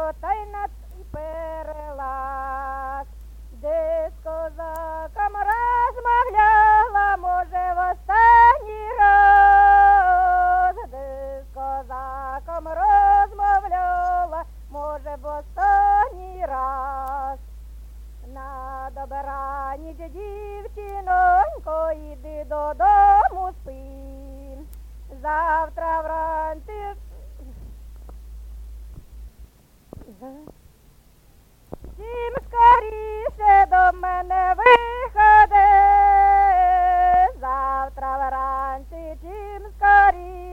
та й на той перелаз. Де з козаком розмовляла, може, в останній раз. Де з козаком розмовляла, може, в останній раз. На добраніч, дівчинонько, іди додому спи. Завтра вранці чим скоріше до мене виходи. Завтра вранці чим скоріше